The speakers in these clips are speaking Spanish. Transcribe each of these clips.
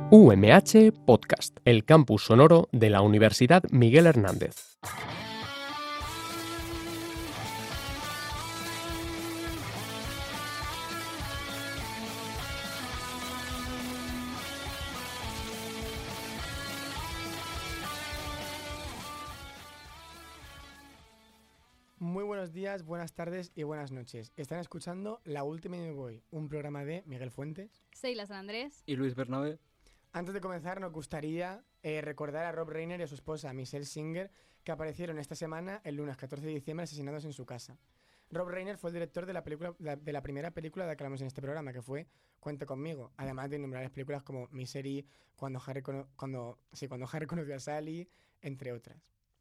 UMH Podcast, el campus sonoro de la Universidad Miguel Hernández. Muy buenos días, buenas tardes y buenas noches. Están escuchando La Última y Me Voy, un programa de Miguel Fuentes, Seila San Andrés y Luis Bernabé. Antes de comenzar, nos gustaría recordar a Rob Reiner y a su esposa, Michelle Singer, que aparecieron esta semana, el lunes 14 de diciembre, asesinados en su casa. Rob Reiner fue el director de la primera película de la que hablamos en este programa, que fue Cuenta conmigo, además de innumerables películas como Misery, Cuando Harry conoció a Sally, entre otras.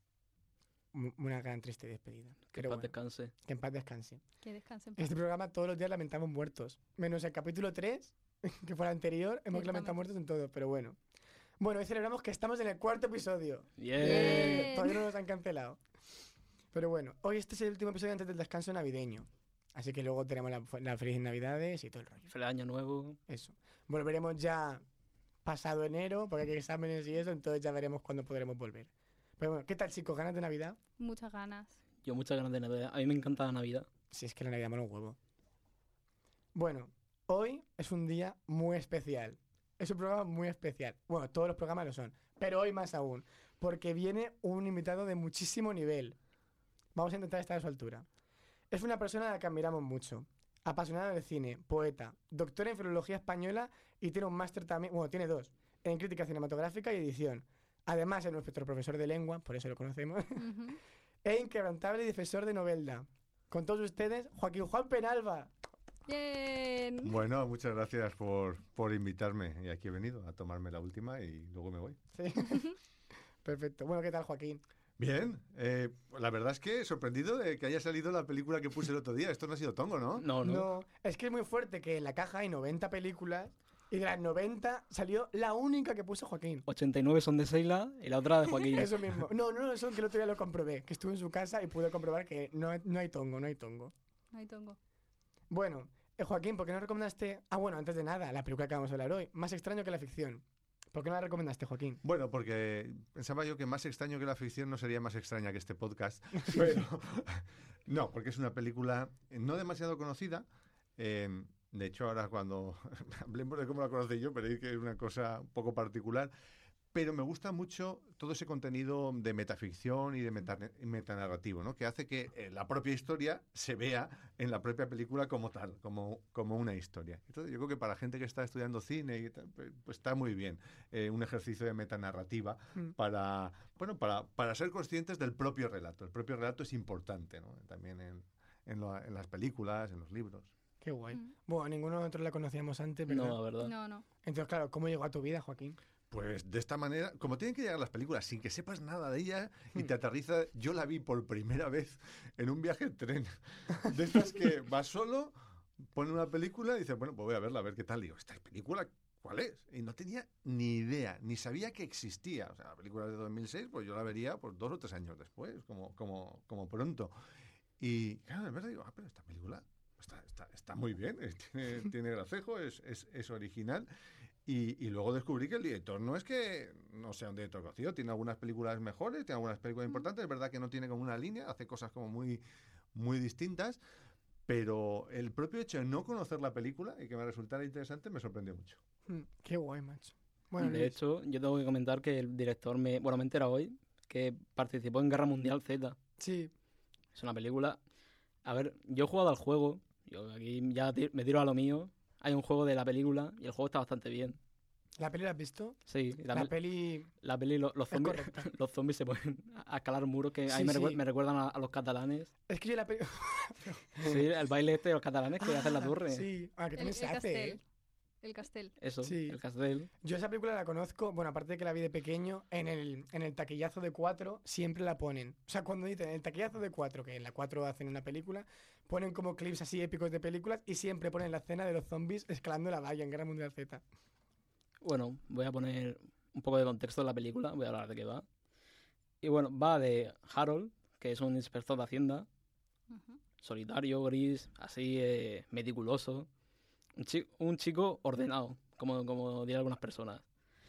Una gran triste despedida. Que en paz descanse. Que en paz descanse. Que descanse en En paz. este programa todos los días lamentamos muertos. Menos el capítulo 3, que fue el anterior, hemos lamentado muertos en todo, pero bueno. Bueno, hoy celebramos que estamos en el 4º episodio. Yeah. Todavía no nos han cancelado. Pero bueno, hoy este es el último episodio antes del descanso navideño. Así que luego tenemos la feliz Navidades y todo el rollo. Feliz Año Nuevo. Eso. Volveremos ya pasado enero, porque hay exámenes y eso, entonces ya veremos cuándo podremos volver. Pero bueno, ¿qué tal, chicos? ¿Ganas de Navidad? Muchas ganas. Yo muchas ganas de Navidad. A mí me encanta la Navidad. Si es que la Navidad me lo huevo. Bueno, hoy es un día muy especial. Es un programa muy especial. Bueno, todos los programas lo son, pero hoy más aún, porque viene un invitado de muchísimo nivel. Vamos a intentar estar a su altura. Es una persona a la que admiramos mucho. Apasionada del cine, poeta, doctora en filología española y tiene un máster también, bueno, tiene 2, en crítica cinematográfica y edición. Además es nuestro profesor de lengua, por eso lo conocemos, e inquebrantable defensor de Novelda. Con todos ustedes, Joaquín Juan Penalba. Bien. Bueno, muchas gracias por invitarme. Y aquí he venido a tomarme la última y luego me voy. Sí. Perfecto. Bueno, ¿qué tal, Joaquín? Bien. La verdad es que sorprendido de que haya salido la película que puse el otro día. Esto no ha sido tongo, ¿no? No. Es que es muy fuerte que en la caja hay 90 películas y de las 90 salió la única que puso Joaquín. 89 son de Seila y la otra de Joaquín. Eso mismo. No, eso que el otro día lo comprobé. Que estuve en su casa y pude comprobar que no hay tongo. Ahí tengo. Bueno, Joaquín, ¿por qué no recomendaste? Ah, bueno, antes de nada, la película que vamos a hablar hoy. Más extraño que la ficción. ¿Por qué no la recomendaste, Joaquín? Bueno, porque pensaba yo que más extraño que la ficción no sería más extraña que este podcast. Pero no, porque es una película no demasiado conocida. De hecho, ahora cuando hablemos de cómo la conocí yo, veréis que es una cosa un poco particular. Pero me gusta mucho todo ese contenido de metaficción y de metanarrativo, ¿no? Que hace que la propia historia se vea en la propia película como tal, como una historia. Entonces, yo creo que para gente que está estudiando cine y tal, pues está muy bien un ejercicio de metanarrativa para ser conscientes del propio relato. El propio relato es importante, ¿no? También en las películas, en los libros. Qué guay. Bueno, ninguno de nosotros la conocíamos antes, ¿verdad? No, la verdad. No. Entonces, claro, ¿cómo llegó a tu vida, Joaquín? Pues de esta manera, como tienen que llegar las películas sin que sepas nada de ellas y te aterriza. Yo la vi por primera vez en un viaje en tren. De estas que vas solo, pone una película y dices, bueno, pues voy a verla, a ver qué tal. Digo, ¿esta película cuál es? Y no tenía ni idea, ni sabía que existía. O sea, la película de 2006, pues yo la vería pues 2 o 3 años después, como pronto. Y claro, de verdad digo, pero esta película está muy bien, tiene gracejo, es original. Y luego descubrí que el director no es que no sea un director conocido, tiene algunas películas mejores, tiene algunas películas importantes, es verdad que no tiene como una línea, hace cosas como muy, muy distintas, pero el propio hecho de no conocer la película y que me resultara interesante me sorprendió mucho. Qué guay, macho. Bueno, De hecho, yo tengo que comentar que el director me entera hoy que participó en Guerra Mundial Z. Sí. Es una película. A ver, yo he jugado al juego, yo aquí ya me tiro a lo mío. Hay un juego de la película y el juego está bastante bien. ¿La peli la has visto? Sí, La peli los zombies, los zombies se ponen a escalar muros que a mí me recuerdan a los catalanes. Es que yo la peli... Sí, el baile de los catalanes que hacen la torre. Sí, que también se hace, El Castel. Eso, sí. el Castel. Yo esa película la conozco, bueno, aparte de que la vi de pequeño, en el taquillazo de 4 siempre la ponen. O sea, cuando dicen el taquillazo de 4, que en la 4 hacen una película, ponen como clips así épicos de películas y siempre ponen la escena de los zombies escalando la valla en Guerra Mundial Z. Bueno, voy a poner un poco de contexto de la película, voy a hablar de qué va. Y bueno, va de Harold, que es un inspector de Hacienda, solitario, gris, así, meticuloso. Un chico ordenado, como dirían algunas personas.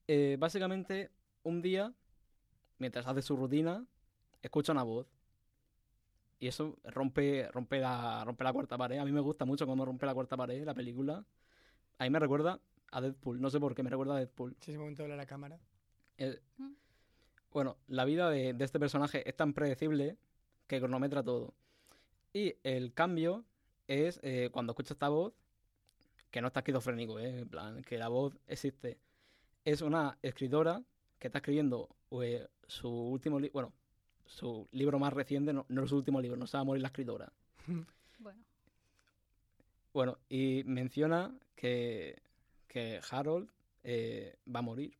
Básicamente, un día, mientras hace su rutina, escucha una voz. Y eso rompe la cuarta pared. A mí me gusta mucho cuando rompe la cuarta pared la película. A mí me recuerda a Deadpool. No sé por qué me recuerda a Deadpool. Si ese momento de la cámara. Bueno, la vida de este personaje es tan predecible que cronometra todo. Y el cambio es cuando escucha esta voz, que no está esquizofrénico, en plan, que la voz existe. Es una escritora que está escribiendo su último libro, bueno, su libro más reciente, no es su último libro, no se va a morir la escritora. Bueno, Bueno, y menciona que Harold va a morir.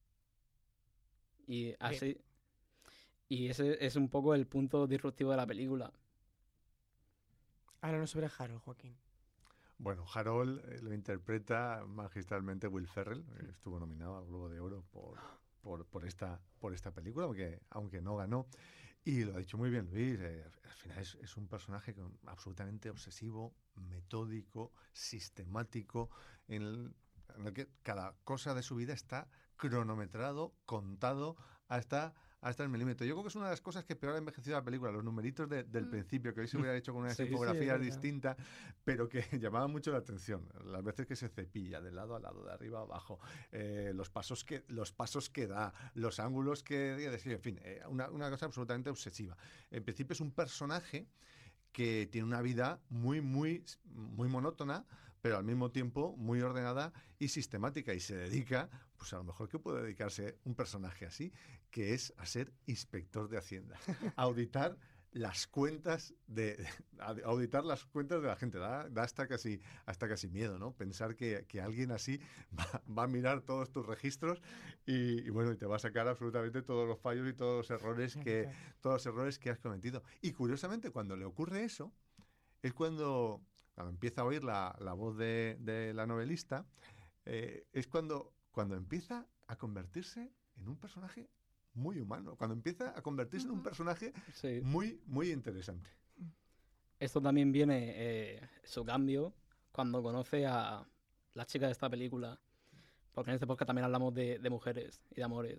Y así. Y ese es un poco el punto disruptivo de la película. Háblanos sobre Harold, Joaquín. Bueno, Harold lo interpreta magistralmente Will Ferrell. Estuvo nominado al Globo de Oro por esta película, aunque no ganó. Y lo ha dicho muy bien Luis. Al final es un personaje absolutamente obsesivo, metódico, sistemático, en el que cada cosa de su vida está cronometrado, contado hasta el milímetro. Yo creo que es una de las cosas que peor ha envejecido la película, los numeritos del principio, que hoy se hubiera hecho con unas infografías distintas, pero que llamaban mucho la atención. Las veces que se cepilla de lado a lado, de arriba a abajo, los pasos que da, los ángulos en fin, una cosa absolutamente obsesiva. En principio es un personaje que tiene una vida muy, muy, muy monótona, pero al mismo tiempo muy ordenada y sistemática, y se dedica, pues a lo mejor que puede dedicarse un personaje así, que es a ser inspector de Hacienda, a auditar las cuentas de la gente. Da hasta casi miedo, ¿no? Pensar que alguien así va a mirar todos tus registros y bueno, y te va a sacar absolutamente todos los fallos y todos los errores que has cometido. Y curiosamente, cuando le ocurre eso, es cuando empieza a oír la voz de la novelista, es cuando empieza a convertirse en un personaje muy humano, cuando empieza a convertirse en un personaje muy, muy interesante. Esto también viene, su cambio, cuando conoce a la chica de esta película, porque en este podcast también hablamos de mujeres y de amores.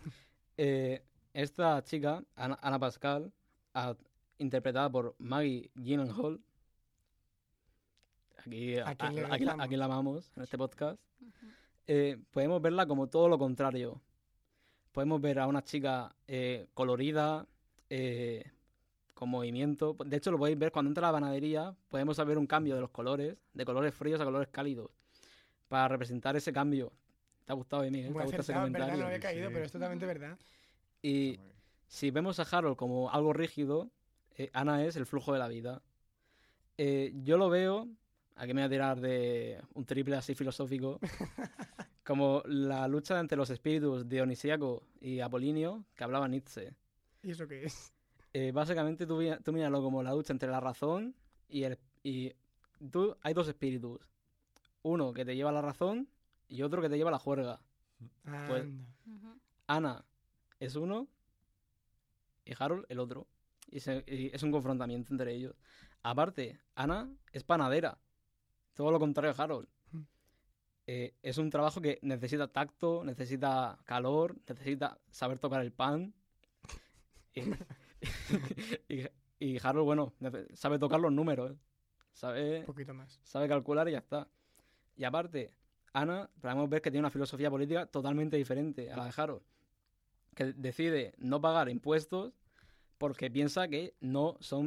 Esta chica, Anna Pascal, interpretada por Maggie Gyllenhaal, aquí la amamos en este podcast. Podemos verla como todo lo contrario. Podemos ver a una chica colorida, con movimiento. De hecho, lo podéis ver cuando entra a la panadería. Podemos ver un cambio de los colores, de colores fríos a colores cálidos, para representar ese cambio. ¿Te ha gustado, Emi? ¿Te ha gustado ese comentario? Verdad, no había caído, pero es totalmente verdad. Y si vemos a Harold como algo rígido, Ana es el flujo de la vida. Yo lo veo, aquí me voy a tirar de un triple así filosófico, como la lucha entre los espíritus Dionisíaco y Apolinio, que hablaba Nietzsche. ¿Y eso qué es? Básicamente tú míralo como la lucha entre la razón y hay dos espíritus. Uno que te lleva a la razón y otro que te lleva a la juerga. Pues, Ana es uno y Harold el otro. Y es un confrontamiento entre ellos. Aparte, Ana es panadera. Todo lo contrario a Harold. Es un trabajo que necesita tacto, necesita calor, necesita saber tocar el pan. Y Harold, bueno, sabe tocar los números. Un poquito más. Sabe calcular y ya está. Y aparte, Ana, podemos ver que tiene una filosofía política totalmente diferente a la de Harold. Que decide no pagar impuestos porque piensa que no se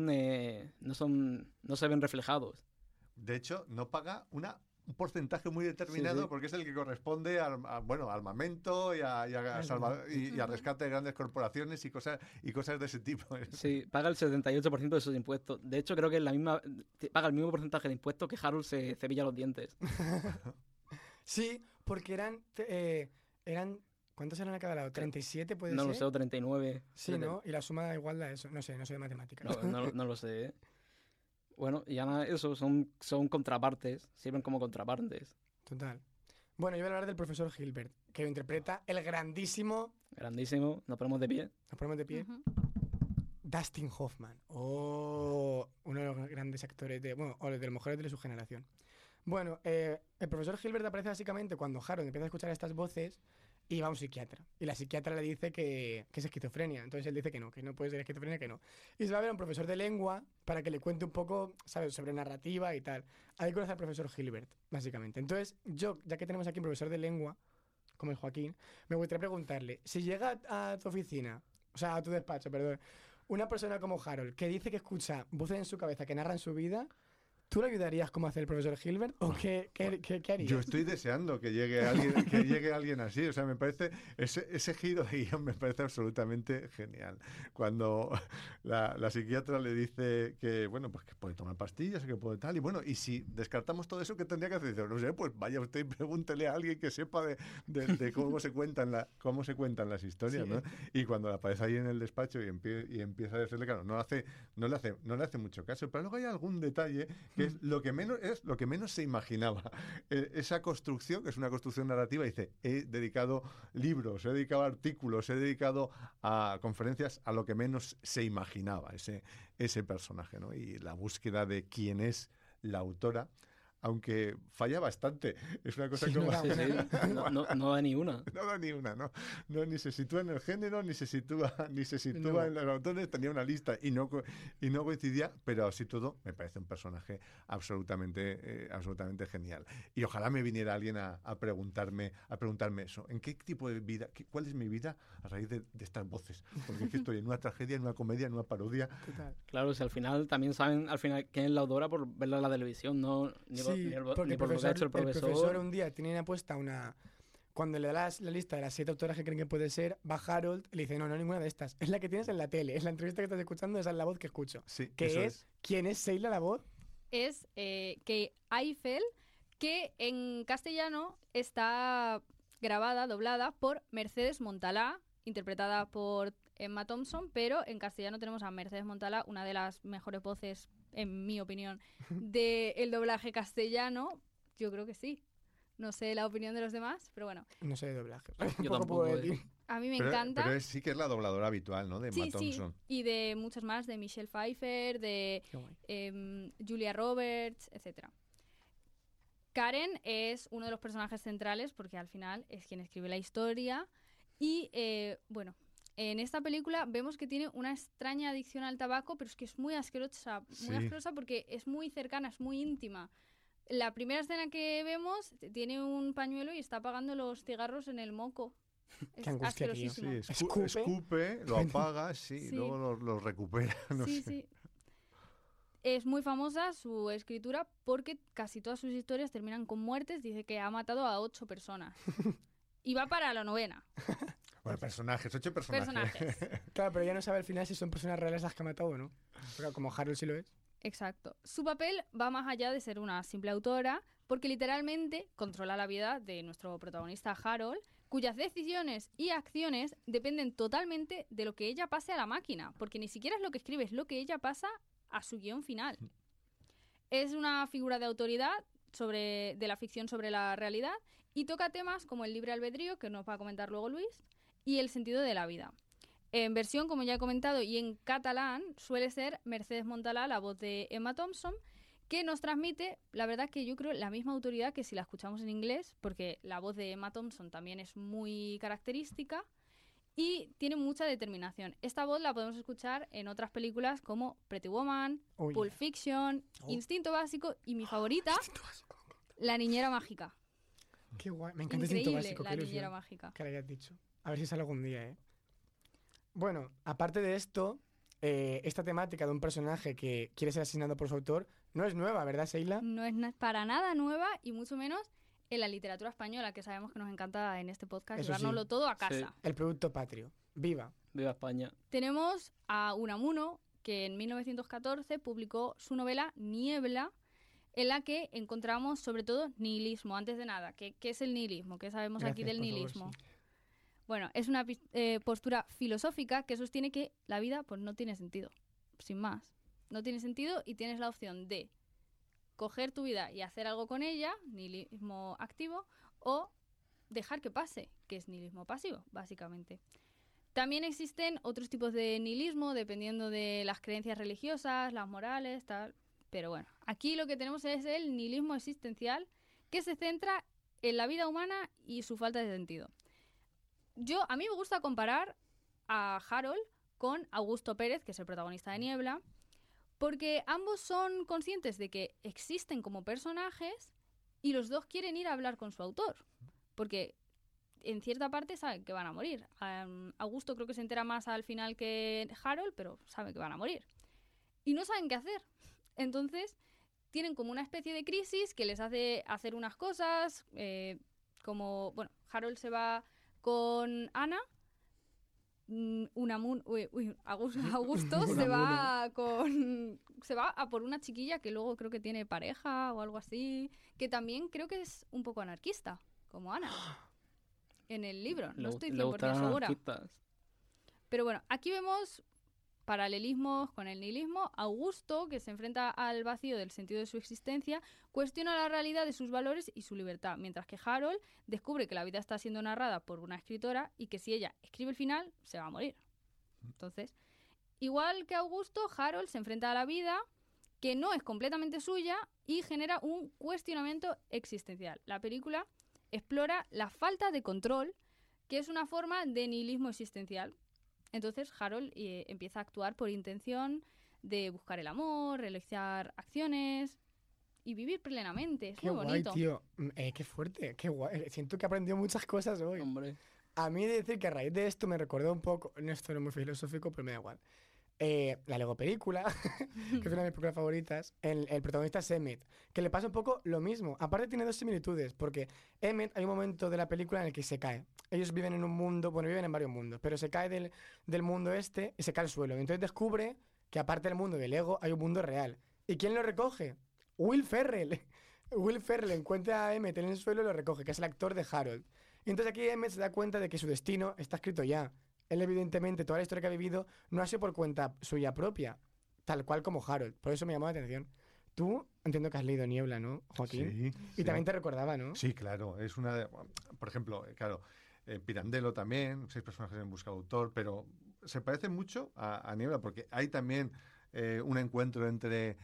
ven reflejados. De hecho, no paga un porcentaje muy determinado, porque es el que corresponde al armamento y a rescate de grandes corporaciones y cosas de ese tipo. Sí, paga el 78% de sus impuestos. De hecho, creo que paga el mismo porcentaje de impuestos que Harold se cepilla los dientes. Sí, porque eran ¿cuántos eran a cada lado? ¿37 puede ser? No lo sé, o 39. Sí, ¿no? Y la suma da igual a eso. No sé de matemáticas. No lo sé, ¿eh? Bueno, y Ana, eso, son contrapartes, sirven como contrapartes. Total. Bueno, yo voy a hablar del profesor Hilbert, que lo interpreta el grandísimo... Grandísimo, nos ponemos de pie. Dustin Hoffman. Uno de los grandes actores o de los mejores de su generación. Bueno, el profesor Hilbert aparece básicamente cuando Harold empieza a escuchar estas voces y va a un psiquiatra. Y la psiquiatra le dice que es esquizofrenia. Entonces él dice que no puede ser esquizofrenia, que no. Y se va a ver a un profesor de lengua para que le cuente un poco, ¿sabes?, sobre narrativa y tal. Ahí conoce al profesor Gilbert, básicamente. Entonces yo, ya que tenemos aquí un profesor de lengua, como el Joaquín, me gustaría preguntarle, si llega a tu oficina, o sea, a tu despacho, perdón, una persona como Harold, que dice que escucha voces en su cabeza que narran su vida, ¿tú le ayudarías como hace el profesor Gilbert? ¿O qué harías? Yo estoy deseando que llegue alguien así. O sea, me parece, ese giro de guión me parece absolutamente genial. Cuando la psiquiatra le dice que, bueno, pues que puede tomar pastillas, que puede tal, y bueno, y si descartamos todo eso, ¿qué tendría que hacer? Dice, no sé, pues vaya usted y pregúntele a alguien que sepa de cómo se cuentan las historias, Sí. ¿no? Y cuando aparece ahí en el despacho y empieza a decirle, claro, no le hace mucho caso, pero luego hay algún detalle que es lo que menos se imaginaba. Esa construcción, que es una construcción narrativa, dice, he dedicado libros, he dedicado artículos, he dedicado a conferencias a lo que menos se imaginaba ese personaje, ¿no? Y la búsqueda de quién es la autora, aunque falla bastante. Es una cosa Sí, como... no da Sí, sí. No da ni una. No da ni una, ¿no? No, ni se sitúa en el género, ni se sitúa No. en los autores. Tenía una lista y no coincidía, pero así todo me parece un personaje absolutamente genial. Y ojalá me viniera alguien a preguntarme eso. ¿En qué tipo de vida, cuál es mi vida a raíz de estas voces? Porque es que estoy en una tragedia, en una comedia, en una parodia. Total. Claro, si al final también saben quién es la autora por verla en la televisión, no Sí, porque ni el por lo que ha hecho el profesor profesor. un día tiene puesta una... Cuando le da la lista de las 7 autoras que creen que puede ser, va Harold y le dice, no, ninguna de estas. Es la que tienes en la tele, es la entrevista que estás escuchando, esa es la voz que escucho. Sí, Que eso es, ¿quién es Sheila la voz? Es que Eiffel, que en castellano está grabada, doblada por Mercedes Montalá, interpretada por Emma Thompson, pero en castellano tenemos a Mercedes Montalá, una de las mejores voces, en mi opinión, del doblaje castellano. Yo creo que sí. No sé la opinión de los demás, pero bueno. No sé de doblaje. Yo Poco tampoco, puedo decir. A mí me Pero encanta. sí que es la dobladora habitual, ¿no? De Emma Sí, Thompson. y de muchos más, de Michelle Pfeiffer, de Qué guay. Julia Roberts, etcétera. Karen es uno de los personajes centrales porque al final es quien escribe la historia y, bueno, en esta película vemos que tiene una extraña adicción al tabaco, pero es que es muy asquerosa Sí. porque es muy cercana, es muy íntima. La primera escena que vemos tiene un pañuelo y está apagando los cigarros en el moco. Es Qué angustia, tío. asquerosísimo. Sí, Escupe. escupe, lo apaga, sí, Sí. luego lo recupera, no Sí, sé. sí. Es muy famosa su escritura porque casi todas sus historias terminan con muertes. Dice que ha matado a 8 personas. Y va para la 9ª. Bueno, personajes, 8 personajes. Personajes. Claro, pero ya no sabe al final si son personas reales las que ha matado o no. Pero como Harold sí lo es. Exacto. Su papel va más allá de ser una simple autora porque literalmente controla la vida de nuestro protagonista Harold, cuyas decisiones y acciones dependen totalmente de lo que ella pase a la máquina, porque ni siquiera es lo que escribe, es lo que ella pasa a su guión final. Es una figura de autoridad de la ficción sobre la realidad y toca temas como el libre albedrío, que nos va a comentar luego Luis, y el sentido de la vida. En versión, como ya he comentado, y en catalán suele ser Mercedes Montalá, la voz de Emma Thompson, que nos transmite, la verdad que yo creo, la misma autoridad que si la escuchamos en inglés, porque la voz de Emma Thompson también es muy característica y tiene mucha determinación. Esta voz la podemos escuchar en otras películas como Pretty Woman, Oye. Pulp Fiction, Oh. Instinto Básico y mi favorita, La Niñera Mágica. Qué guay. Me encanta Instinto Increíble, Básico. La Qué Niñera ilusión Mágica. que le hayas dicho. A ver si sale algún día, ¿eh? Bueno, aparte de esto, esta temática de un personaje que quiere ser asesinado por su autor no es nueva, ¿verdad, Sheila? No es para nada nueva y mucho menos en la literatura española, que sabemos que nos encanta en este podcast Eso sí. llevárnoslo todo a casa. El producto patrio. ¡Viva! Viva España. Tenemos a Unamuno, que en 1914 publicó su novela Niebla, en la que encontramos sobre todo nihilismo. Antes de nada, ¿qué es el nihilismo? ¿Qué sabemos aquí Gracias, del por favor, nihilismo? sí. Bueno, es una postura filosófica que sostiene que la vida pues no tiene sentido, sin más. No tiene sentido y tienes la opción de coger tu vida y hacer algo con ella, nihilismo activo, o dejar que pase, que es nihilismo pasivo, básicamente. También existen otros tipos de nihilismo, dependiendo de las creencias religiosas, las morales, tal. Pero bueno, aquí lo que tenemos es el nihilismo existencial, que se centra en la vida humana y su falta de sentido. a mí me gusta comparar a Harold con Augusto Pérez, que es el protagonista de Niebla, porque ambos son conscientes de que existen como personajes y los dos quieren ir a hablar con su autor, porque en cierta parte saben que van a morir. Augusto creo que se entera más al final que Harold, pero sabe que van a morir. Y no saben qué hacer. Entonces tienen como una especie de crisis que les hace hacer unas cosas, como, bueno, Harold se va con Ana, Augusto se va a por una chiquilla que luego creo que tiene pareja o algo así, que también creo que es un poco anarquista, como Ana, en el libro. No estoy 100% segura. Pero bueno, aquí vemos paralelismos con el nihilismo. Augusto, que se enfrenta al vacío del sentido de su existencia, cuestiona la realidad de sus valores y su libertad, mientras que Harold descubre que la vida está siendo narrada por una escritora y que si ella escribe el final, se va a morir. Entonces, igual que Augusto, Harold se enfrenta a la vida, que no es completamente suya, y genera un cuestionamiento existencial. La película explora la falta de control, que es una forma de nihilismo existencial. Entonces Harold empieza a actuar por intención de buscar el amor, realizar acciones y vivir plenamente. Es Qué muy bonito. guay, tío. Qué fuerte, qué guay. Siento que he aprendido muchas cosas hoy. Hombre. A mí de decir que a raíz de esto me recordó un poco, esto no es muy filosófico, pero me da igual. La Lego película, que es una de mis películas favoritas, el protagonista es Emmett, que le pasa un poco lo mismo. Aparte tiene dos similitudes, porque Emmett hay un momento de la película en el que se cae. Ellos viven en un mundo, bueno, viven en varios mundos, pero se cae del mundo este y se cae al suelo. Entonces descubre que aparte del mundo de Lego hay un mundo real. ¿Y quién lo recoge? Will Ferrell. Will Ferrell encuentra a Emmett en el suelo y lo recoge, que es el actor de Harold. Y entonces aquí Emmett se da cuenta de que su destino está escrito ya. Él, evidentemente, toda la historia que ha vivido no ha sido por cuenta suya propia, tal cual como Harold. Por eso me llamó la atención. Tú, entiendo que has leído Niebla, ¿no, Joaquín? Sí. Y también te recordaba, ¿no? Sí, claro. Es una de, por ejemplo, claro, Pirandello también, 6 personajes en busca de autor, pero se parece mucho a Niebla porque hay también un encuentro entre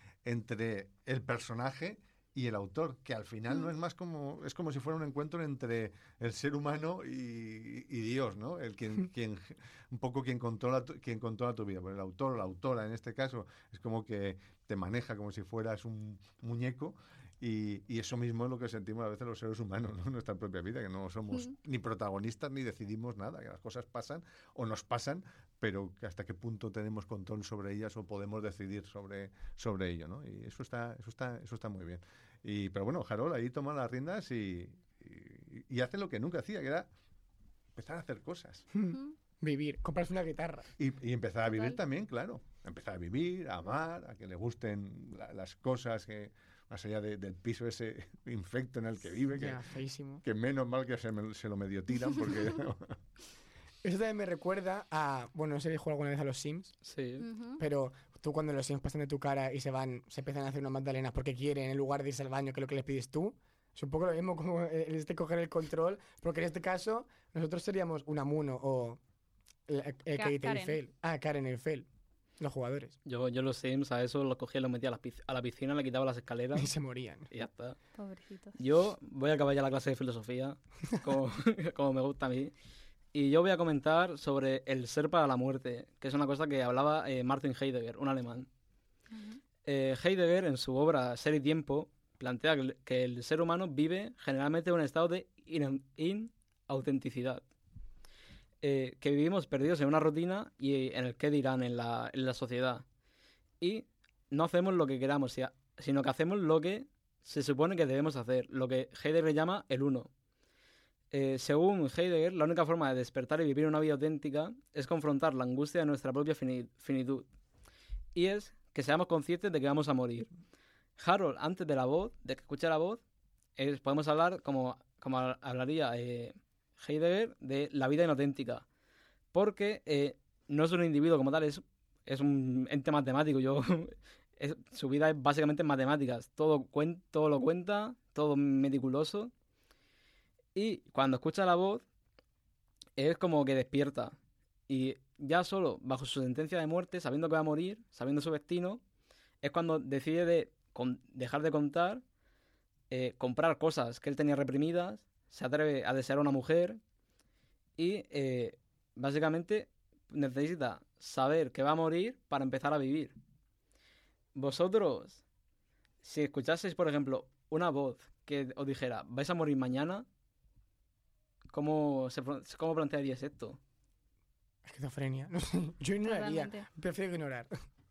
el personaje y el autor, que al final no es más como, es como si fuera un encuentro entre el ser humano y Dios, ¿no? Quien un poco quien controla tu vida. Pues el autor o la autora, en este caso, es como que te maneja como si fueras un muñeco. Y eso mismo es lo que sentimos a veces los seres humanos, ¿no? En nuestra propia vida, que no somos ni protagonistas ni decidimos nada, que las cosas pasan o nos pasan, pero que hasta qué punto tenemos control sobre ellas o podemos decidir sobre ello, ¿no? Y eso está muy bien. Pero bueno, Harold ahí toma las riendas y hace lo que nunca hacía, que era empezar a hacer cosas. Vivir, comprarse una guitarra. Y empezar a vivir también, claro. Empezar a vivir, a amar, a que le gusten las cosas que... Más allá del piso ese infecto en el que vive, que menos mal que se lo medio tiran, porque... Eso también me recuerda a... Bueno, no sé si jugado alguna vez a los Sims. Sí. Pero tú cuando los Sims pasan de tu cara y se empiezan a hacer unas magdalenas porque quieren, en lugar de irse al baño, que es lo que les pides tú, es un poco lo mismo como coger el control, porque en este caso nosotros seríamos Unamuno o Kate Eiffel. Karen Eiffel. Los jugadores. Yo los Sims a eso los cogía y los metía a la piscina, le quitaba las escaleras. Y se morían. Y ya está. Pobrecitos. Yo voy a acabar ya la clase de filosofía, como me gusta a mí. Y yo voy a comentar sobre el ser para la muerte, que es una cosa que hablaba Martin Heidegger, un alemán. Heidegger, en su obra Ser y Tiempo, plantea que el ser humano vive generalmente en un estado de inautenticidad. Que vivimos perdidos en una rutina y en el qué dirán en la sociedad. Y no hacemos lo que queramos, sino que hacemos lo que se supone que debemos hacer, lo que Heidegger llama el uno. Según Heidegger, la única forma de despertar y vivir una vida auténtica es confrontar la angustia de nuestra propia finitud. Y es que seamos conscientes de que vamos a morir. Harold, antes de que escuche la voz, podemos hablar como hablaría... Heidegger de la vida inauténtica, porque no es un individuo como tal, es un ente matemático. Su vida es básicamente en matemáticas, todo lo cuenta, todo meticuloso, y cuando escucha la voz es como que despierta, y ya solo bajo su sentencia de muerte, sabiendo que va a morir, sabiendo su destino, es cuando decide dejar de contar, comprar cosas que él tenía reprimidas, se atreve a desear a una mujer y básicamente necesita saber que va a morir para empezar a vivir. Vosotros, si escuchaseis, por ejemplo, una voz que os dijera, vais a morir mañana, ¿cómo plantearíais esto? Esquizofrenia. No sé. Yo ignoraría. Totalmente. Prefiero ignorar.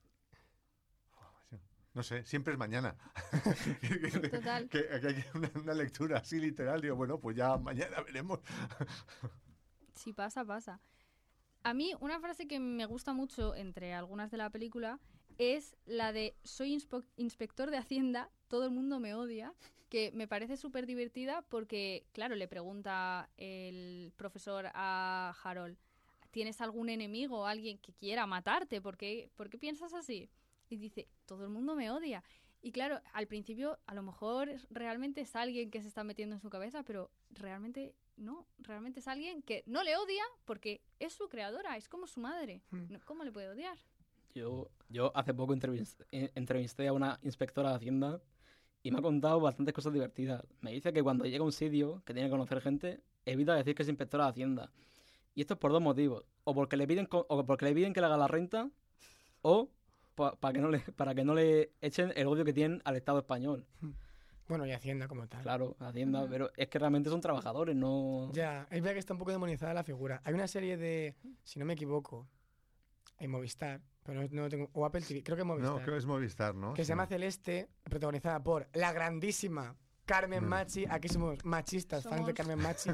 No sé, siempre es mañana. Total. que hay una lectura así literal. Digo, bueno, pues ya mañana veremos. Si pasa, pasa. A mí, una frase que me gusta mucho entre algunas de la película es la de soy inspector de Hacienda, todo el mundo me odia, que me parece súper divertida porque, claro, le pregunta el profesor a Harold, ¿tienes algún enemigo, alguien que quiera matarte? ¿Por qué piensas así? Y dice, todo el mundo me odia. Y claro, al principio a lo mejor realmente es alguien que se está metiendo en su cabeza, pero realmente no, realmente es alguien que no le odia porque es su creadora, es como su madre. ¿Cómo le puede odiar? Yo hace poco entrevisté a una inspectora de Hacienda y me ha contado bastantes cosas divertidas. Me dice que cuando llega a un sitio que tiene que conocer gente, evita decir que es inspectora de Hacienda. Y esto es por dos motivos. O porque le piden que le haga la renta, o para que no le echen el odio que tienen al Estado español. Bueno, y Hacienda como tal. Claro, Hacienda, pero es que realmente son trabajadores, no... Ya, es verdad que está un poco demonizada la figura. Hay una serie de, si no me equivoco, en Movistar, pero no tengo, o Apple TV, creo que Movistar. No, creo que es Movistar, ¿no? Que Sí. se llama Celeste, protagonizada por la grandísima Carmen Machi. Aquí somos machistas, fans de Carmen Machi.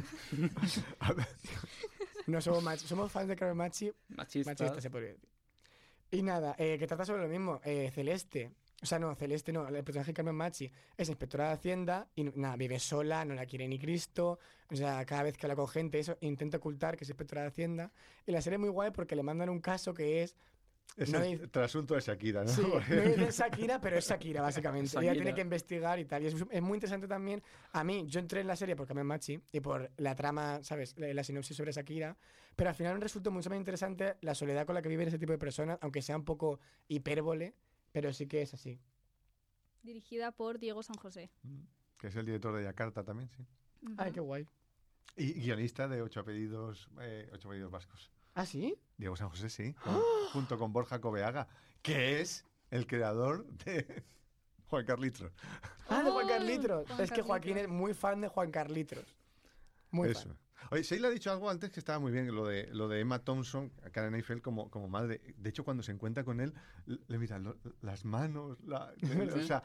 No somos machos, somos fans de Carmen Machi. Machistas, se podría decir. Y nada, que trata sobre lo mismo. Celeste, o sea, no, Celeste no, el personaje de Carmen Machi es inspectora de Hacienda y nada, vive sola, no la quiere ni Cristo. O sea, cada vez que habla con gente, eso, intenta ocultar que es inspectora de Hacienda. Y la serie es muy guay porque le mandan un caso que es... Es no el trasunto de Shakira, ¿no? Sí, no es Shakira, pero es Shakira, básicamente. Shakira. Ella tiene que investigar y tal. Y es muy interesante también. A mí, yo entré en la serie por Carmen Machi y por la trama, ¿sabes? La sinopsis sobre Shakira. Pero al final me resultó mucho más interesante la soledad con la que viven ese tipo de personas, aunque sea un poco hipérbole, pero sí que es así. Dirigida por Diego San José. Que es el director de Yakarta también, sí. Ay, qué guay. Y guionista de 8 apellidos vascos. ¿Ah, sí? Diego San José, sí. Junto con Borja Coveaga, que es el creador de Juan Carlitos. Ah, de Juan Carlitos. Juan Es que Joaquín Carlitos. es muy fan de Juan Carlitos. Muy Eso. fan. Oye, Sheila ha dicho algo antes que estaba muy bien, lo de Emma Thompson, Karen Eiffel como madre. De hecho, cuando se encuentra con él, le miran las manos. O sea,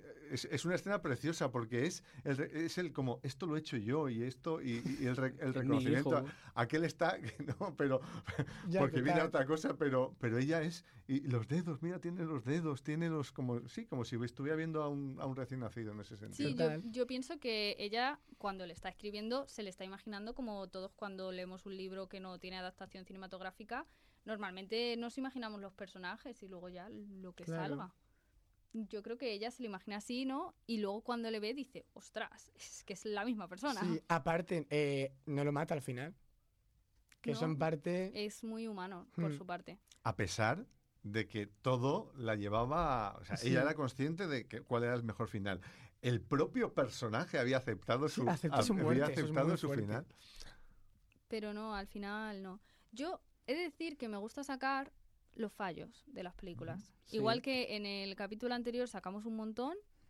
es una escena preciosa porque es el como, esto lo he hecho yo y esto, y el reconocimiento. hijo. Aquel está, que no, pero Ya, porque viene total. otra cosa, pero ella es, y los dedos, mira, tiene los dedos, tiene los, como si estuviera viendo a un recién nacido en ese sentido. Sí, Total. yo pienso que ella, cuando le está escribiendo, se le está imaginando como todos cuando leemos un libro que no tiene adaptación cinematográfica, normalmente nos imaginamos los personajes y luego ya lo que Claro. salga. Yo creo que ella se lo imagina así, ¿no? Y luego cuando le ve dice, ostras, es que es la misma persona. Sí, aparte, no lo mata al final. Que No. eso en parte... Es muy humano por Hmm. su parte. A pesar de que todo la llevaba, o sea, Sí. ella era consciente de cuál era el mejor final. El propio personaje había aceptado Sí, su, acepta su muerte, había eso es aceptado muy su fuerte. final. Pero no, al final no. Yo he de decir que me gusta sacar los fallos de las películas. Sí. Igual que en el capítulo anterior sacamos un montón,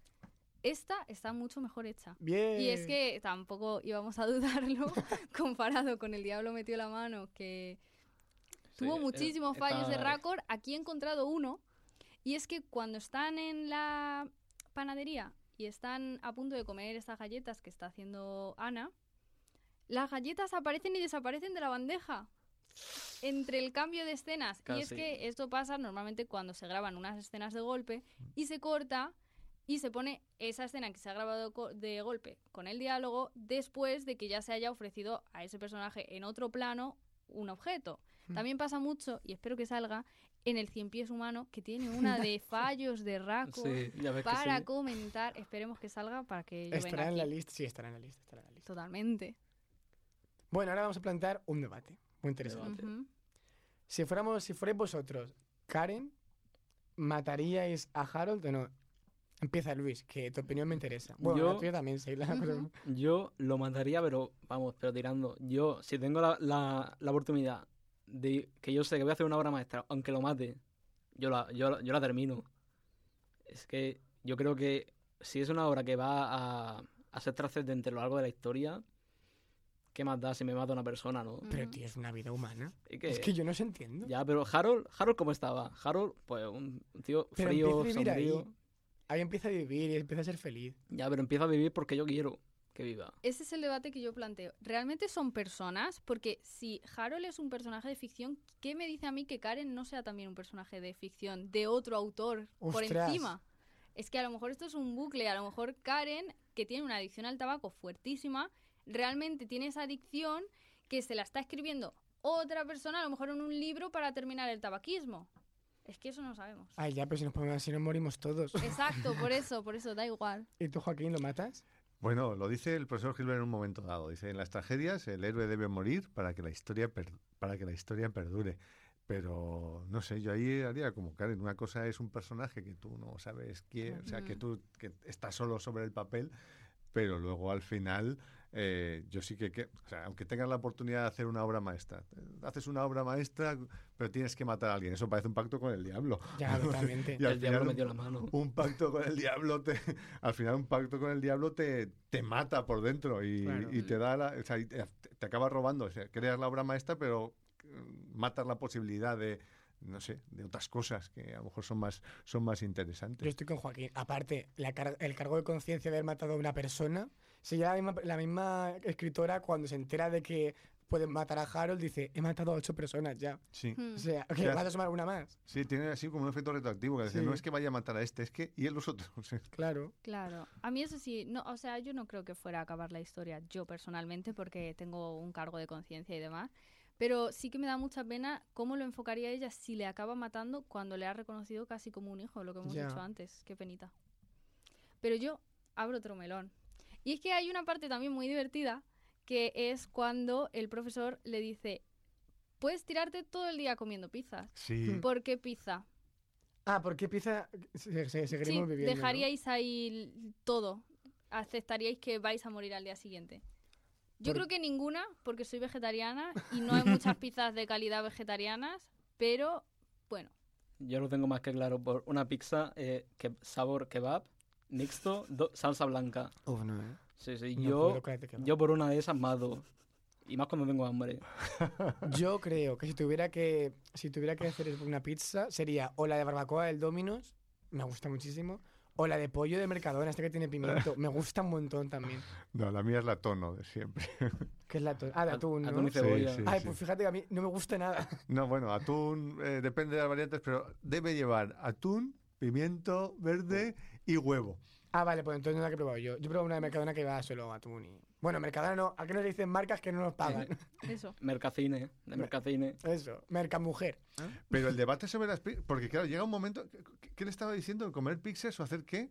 esta está mucho mejor hecha. Bien. Y es que tampoco íbamos a dudarlo comparado con El Diablo metió la mano, que tuvo muchísimos fallos de récord. Aquí he encontrado uno, y es que cuando están en la panadería y están a punto de comer estas galletas que está haciendo Ana, las galletas aparecen y desaparecen de la bandeja entre el cambio de escenas. Y es Casi. que esto pasa normalmente cuando se graban unas escenas de golpe y se corta y se pone esa escena que se ha grabado de golpe con el diálogo después de que ya se haya ofrecido a ese personaje en otro plano un objeto. También pasa mucho, y espero que salga, en el Cien Pies Humano, que tiene una de fallos de racos Sí, ya ves que para sí. comentar. Esperemos que salga para que yo Estará venga en la aquí. lista. Sí, estará en la lista. Estará en la lista. Totalmente. Bueno, ahora vamos a plantear un debate. Muy interesante. Ujú. Si fuerais vosotros, Karen, ¿mataríais a Harold o no? Empieza Luis, que tu opinión me interesa. Bueno, Yo- la tuya también, Sheila. Ujú. Yo lo mataría, pero tirando. Yo, si tengo la oportunidad de que yo sé que voy a hacer una obra maestra, aunque lo mate, yo la termino. Es que yo creo que si es una obra que va a ser trascendente a lo largo de la historia, ¿qué más da si me mata una persona, no? Pero, Ujú. tío, es una vida humana. Y que- Es que yo no se entiendo. Ya, pero Harold, ¿cómo estaba? Harold, pues un tío Pero frío, empieza a vivir ahí. sombrío. Ahí empieza a vivir y empieza a ser feliz. Ya, pero empieza a vivir porque yo quiero que viva. Ese es el debate que yo planteo. ¿Realmente son personas? Porque si Harold es un personaje de ficción, ¿qué me dice a mí que Karen no sea también un personaje de ficción de otro autor por Ostras. encima? Es que a lo mejor esto es un bucle. A lo mejor Karen, que tiene una adicción al tabaco fuertísima, realmente tiene esa adicción que se la está escribiendo otra persona, a lo mejor en un libro para terminar el tabaquismo. Es que eso no sabemos. Ay, ya, pero si nos ponemos así nos morimos todos. Exacto, por eso, da igual. ¿Y tú, Joaquín, lo matas? Bueno, lo dice el profesor Gilbert en un momento dado. Dice, en las tragedias el héroe debe morir para que la historia perdure. Pero, no sé, yo ahí haría como Karen. Una cosa es un personaje que tú no sabes quién, o sea, que tú que estás solo sobre el papel, pero luego al final yo sí o sea, aunque tengas la oportunidad de hacer una obra maestra, haces una obra maestra, pero tienes que matar a alguien. Eso parece un pacto con el diablo. Ya, totalmente. Y al El diablo final metió la mano. un pacto con el diablo al final un pacto con el diablo te mata por dentro y, Claro. y te da o sea, y te acaba robando. O sea, creas la obra maestra, pero matas la posibilidad de, no sé, de otras cosas que a lo mejor son más Yo interesantes. estoy con Joaquín. Aparte, el cargo de conciencia de haber matado a una persona, si ya la misma escritora cuando se entera de que pueden matar a Harold, dice, he matado a 8 personas ya. Sí. Hmm. O sea, Sí, que hace- matas a alguna más. Sí, tiene así como un efecto retroactivo, que dice, Sí. no es que vaya a matar a este, es que y él los otros. Claro. Claro, a mí eso sí, no, o sea, yo no creo que fuera a acabar la historia, yo personalmente, porque tengo un cargo de conciencia y demás, pero sí que me da mucha pena cómo lo enfocaría ella si le acaba matando cuando le ha reconocido casi como un hijo, lo que hemos Ya. dicho antes, qué penita. Pero yo abro otro melón. Y es que hay una parte también muy divertida, que es cuando el profesor le dice, puedes tirarte todo el día comiendo pizzas. Sí. ¿Por qué pizza? Ah, ¿por qué empieza? Seguiremos Sí, viviendo, ¿no? dejaríais ahí todo. Aceptaríais que vais a morir al día siguiente. Yo Por- creo que ninguna, porque soy vegetariana y no hay muchas pizzas de calidad vegetarianas, pero bueno, Yo lo tengo más que claro por una pizza sabor kebab, mixto, salsa blanca. Uf, no, ¿eh? Sí, sí, No puedo creerte que va. yo por una de esas mato. Y más cuando tengo hambre. Yo creo que si tuviera que hacer una pizza sería o la de barbacoa del Domino's, me gusta muchísimo, o la de pollo de Mercadona, este que tiene pimiento, me gusta un montón también. No, la mía es la tono de siempre. Que es la de atún, ¿no? Atún y cebolla. Sí, Ay, sí. pues fíjate que a mí no me gusta nada. No, bueno, atún depende de las variantes, pero debe llevar atún, pimiento verde y huevo. Ah, vale, pues entonces no es la que he probado yo. Yo he probado una de Mercadona que va solo atún y... Bueno, Mercadona no, ¿a qué nos dicen marcas que no nos pagan? eso. Mercacine, de Mercacine. Eso, Mercamujer. Pero el debate sobre las pizzas, porque claro, llega un momento, ¿qué le estaba diciendo? ¿Comer pizzas o hacer qué?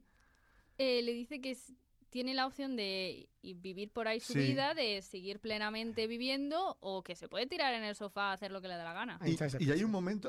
Le dice que tiene la opción de vivir por ahí su Sí. vida, de seguir plenamente viviendo o que se puede tirar en el sofá a hacer lo que le dé la gana. Ahí Y, está esa y hay pizza. un momento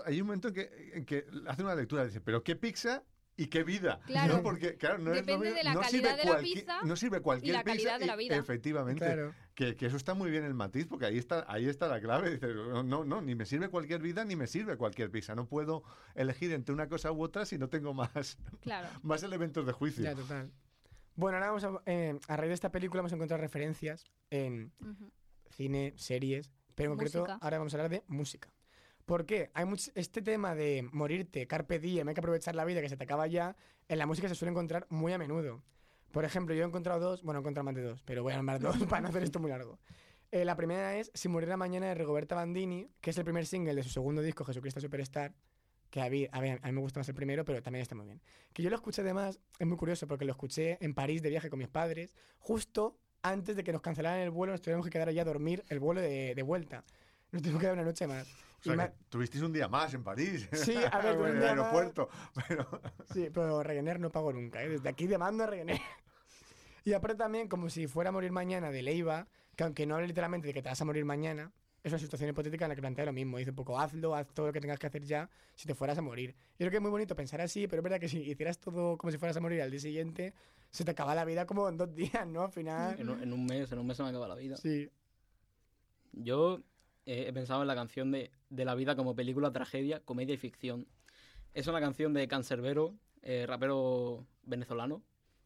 en que hace una lectura, dice, pero ¿qué pizza y qué vida? Claro. ¿No? Porque, claro, no es lo Depende mismo- de la no calidad sirve de la cualquier- pizza no sirve cualquier y la calidad pizza de la vida. Efectivamente. Claro. Que eso está muy bien el matiz, porque ahí está la clave. Dice, no, ni me sirve cualquier vida, ni me sirve cualquier pizza. No puedo elegir entre una cosa u otra si no tengo más, Claro. más elementos de juicio. Ya, total. Bueno, ahora vamos a raíz de esta película vamos a encontrar referencias en Ujú. cine, series, pero en concreto Música. ahora vamos a hablar de música. ¿Por qué? Este tema de morirte, carpe diem, hay que aprovechar la vida que se te acaba ya, en la música se suele encontrar muy a menudo. Por ejemplo, yo he encontrado dos, bueno, he encontrado más de dos, pero voy a nombrar dos para no hacer esto muy largo. La primera es Si muriera mañana de Rigoberta Bandini, que es el primer single de su segundo disco, Jesucristo Superstar, que a mí me gusta más el primero, pero también está muy bien. Que yo lo escuché además, es muy curioso, porque lo escuché en París de viaje con mis padres, justo antes de que nos cancelaran el vuelo, nos tuvimos que quedar allá a dormir el vuelo de vuelta. Nos tuvimos que quedar una noche más. O sea, Y que tuvisteis un día más en París. Sí, a ver, tuve un en el día más. aeropuerto. Pero, Sí, pero Ryanair no pago nunca, ¿eh? Desde aquí demando a Ryanair. Y aparte también, como si fuera a morir mañana de Leiva, que aunque no hable literalmente de que te vas a morir mañana, es una situación hipotética en la que plantea lo mismo. Dice un poco, haz todo lo que tengas que hacer ya si te fueras a morir. Yo creo que es muy bonito pensar así, pero es verdad que si hicieras todo como si fueras a morir al día siguiente, se te acaba la vida como en 2 días, ¿no? Al final... En un mes se me acaba la vida. Sí. Yo he pensado en la canción de la vida como película, tragedia, comedia y ficción. Es una canción de Canserbero, rapero venezolano,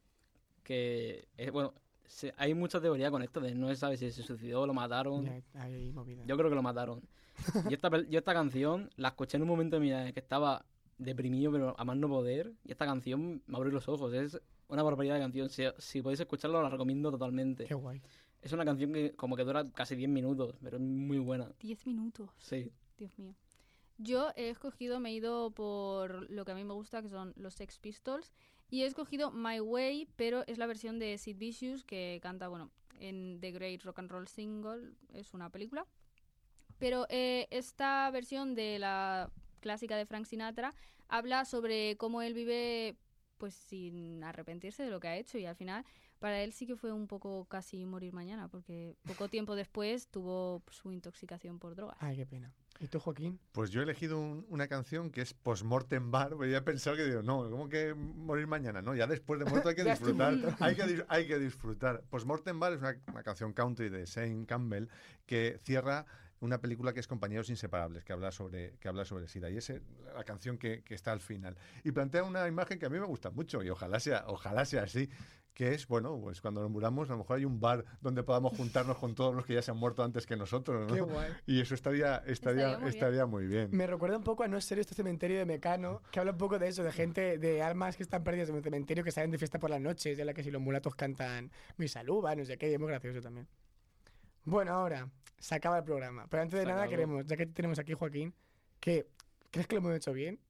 que, bueno, hay mucha teoría con esto de no se sabe si se suicidó o lo mataron. Ya, hay movida. Yo creo que lo mataron. Yo esta canción la escuché en un momento de mi vida en el que estaba deprimido, pero a más no poder, y esta canción me abrió los ojos. Es una barbaridad de canción. Si podéis escucharlo, la recomiendo totalmente. Qué guay. Es una canción que como que dura casi 10 minutos, pero es muy buena. 10 minutos. Sí. Dios mío. Yo me he ido por lo que a mí me gusta, que son los Sex Pistols, y he escogido My Way, pero es la versión de Sid Vicious, que canta, bueno, en The Great Rock and Roll Single, es una película. Pero esta versión de la clásica de Frank Sinatra habla sobre cómo él vive pues sin arrepentirse de lo que ha hecho, y al final para él sí que fue un poco casi morir mañana, porque poco tiempo después tuvo su intoxicación por drogas. Ay, qué pena. ¿Y tú, Joaquín? Pues yo he elegido una canción que es Postmortem Bar, porque ya he pensado que digo, no, ¿cómo que morir mañana? No, ya después de muerto hay que Ya estoy disfrutar. muerto. Hay que disfrutar. Postmortem Bar es una canción country de Shane Campbell que cierra una película que es Compañeros Inseparables, que habla sobre SIDA, y es la canción que está al final. Y plantea una imagen que a mí me gusta mucho, y ojalá sea así, que es, bueno, pues cuando nos muramos a lo mejor hay un bar donde podamos juntarnos con todos los que ya se han muerto antes que nosotros, ¿no? Qué guay. Y eso estaría muy bien. Me recuerda un poco a No es serio este cementerio de Mecano, que habla un poco de eso, de gente, de almas que están perdidas en un cementerio, que salen de fiesta por las noches, de la que si los mulatos cantan Mi Saluba, no sé qué, y es muy gracioso también. Bueno, ahora se acaba el programa, pero antes de nada queremos, ya que tenemos aquí Joaquín, que ¿crees que lo hemos hecho bien?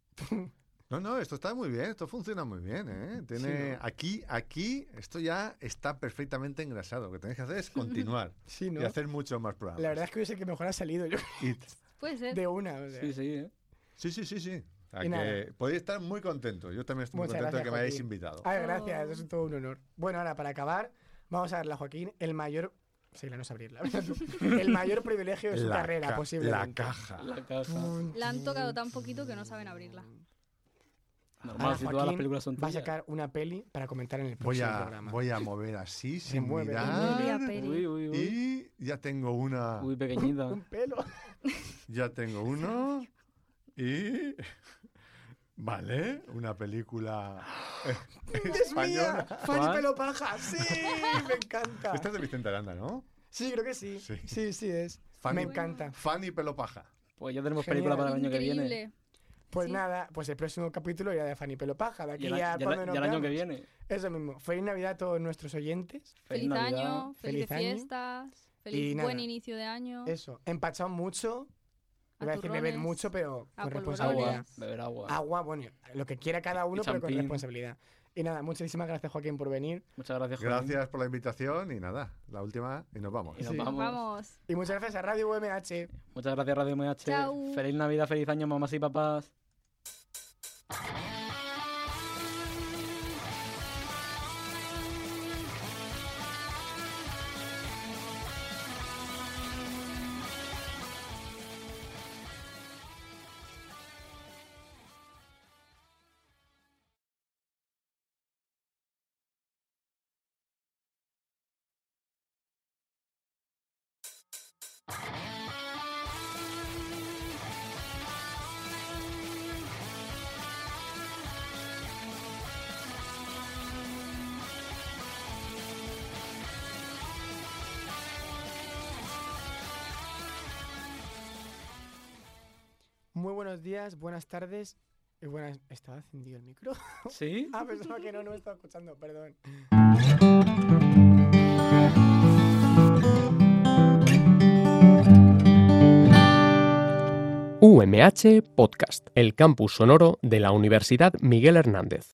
No, esto está muy bien, esto funciona muy bien, ¿eh? Sí, ¿no? Aquí, esto ya está perfectamente engrasado. Lo que tenéis que hacer es continuar Sí, ¿no? y hacer muchos más programas. La verdad es que hoy es el que mejor ha salido yo Puede ser. de una. O sea. Sí, sí, ¿eh? Sí. O sea, Y nada. que podéis estar muy contentos. Yo también estoy muy Muchas contento de gracias, que me hayáis Joaquín. invitado. Ay, gracias, eso es todo un honor. Bueno, ahora para acabar, vamos a darle a Joaquín el mayor... Sí, la no sé abrirla. El mayor privilegio de su carrera, La posiblemente. caja. La casa. La han tocado tan poquito que no saben abrirla. Normal, Ahora si todas las Joaquín películas son va a tuyas. sacar una peli para comentar en el próximo programa. Voy a mover así, sin mueve. mirar. Media peli. Uy. Y ya tengo una. Uy, pequeñita. Un pelo. Ya tengo uno. Y. Vale, una película ¡Es mía! española. ¡Fanny ¿Cuál? Pelo Paja! ¡Sí! Me encanta. Esta es de Vicente Aranda, ¿no? Sí, creo que sí. Sí. Sí es. Fanny- Me encanta. Fanny Pelo Paja. Pues ya tenemos Genial. película para el año que viene. Increíble. Pues Sí. nada, pues el próximo capítulo irá de Fanny Pelo Paja. De aquí Y el, a ya cuando nos el año que veamos. viene. Eso mismo. Feliz Navidad a todos nuestros oyentes. Feliz Navidad. año, Feliz felices año. fiestas, Y feliz nada. buen inicio de año. Eso. Empachado mucho. A Iba a decir beber turrones, mucho, pero a con polvorones. responsabilidad. Agua, beber agua. Agua, bueno, lo que quiera cada uno, pero con champín. responsabilidad. Y nada, muchísimas gracias, Joaquín, por venir. Muchas gracias, Joaquín. Gracias por la invitación y nada, la última y nos vamos. Y nos Sí. vamos. Vamos. Y muchas gracias a Radio UMH. Muchas gracias, Radio MH. Chao. Feliz Navidad, feliz año, mamás y papás. Muy buenos días, buenas tardes y buenas... ¿Estaba encendido el micro? ¿Sí? Ah, pensaba que no me estaba escuchando, perdón. UMH Podcast, el campus sonoro de la Universidad Miguel Hernández.